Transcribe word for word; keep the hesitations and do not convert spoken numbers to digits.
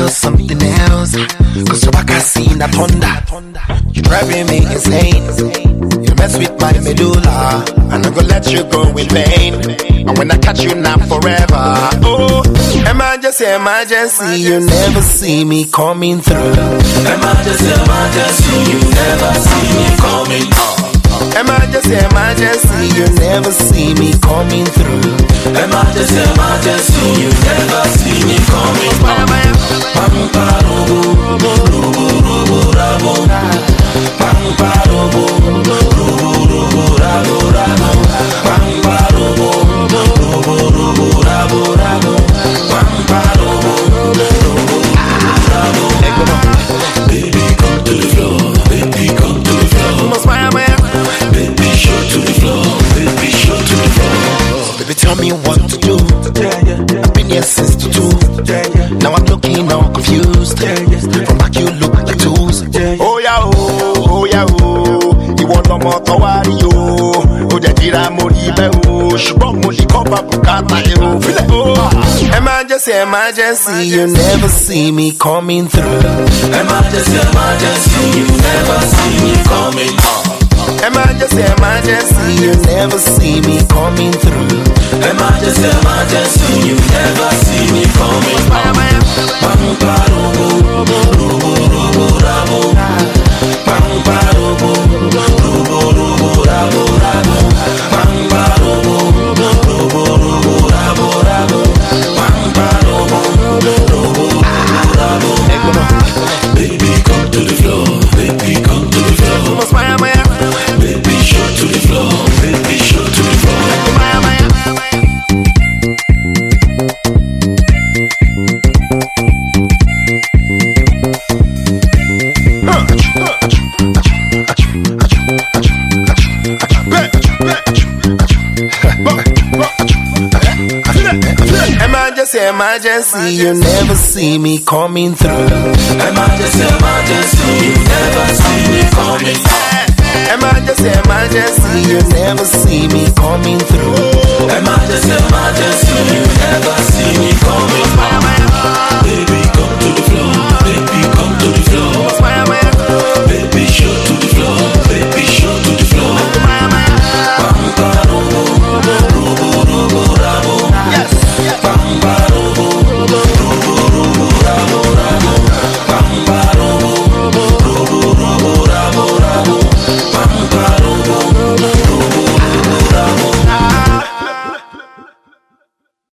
you're something else. Cause you're back, I see that thunder. You're driving me insane. You mess with my medulla, I'm not gonna let you go in vain. And when I catch you now forever, oh, emergency, emergency, you never see me coming through. Emergency, emergency, you never see me coming through. Emergency, emergency, you never see me coming through. Emergency, emergency, you never see me coming through. Baby, come to the floor. Baby, come to the floor. Baby, show to the floor. Baby, show to the floor. Baby, tell me what to do. I've been here since the two. Now I'm looking all confused. From back you look like tools. Oh yeah, oh, oh yeah, oh. You want no more towari yo. Oh, the jira mori be oh. Shubong mori cover bukata yo. Oh, emergency, emergency, you never see me coming through. Emergency, emergency, you never see me coming through. Emergency, emergency, you never see me coming through. Emergency, emergency, you never see me coming through. Baby, come to the floor. Baby, come to the floor. Baby, show to the floor. Baby, show to the floor. Emergency, emergency, you never see me coming through. Emergency, emergency, you never see me coming through. Emergency, emergency, you never see me coming through. Emergency, emergency, you never see me coming through. Baby, come to the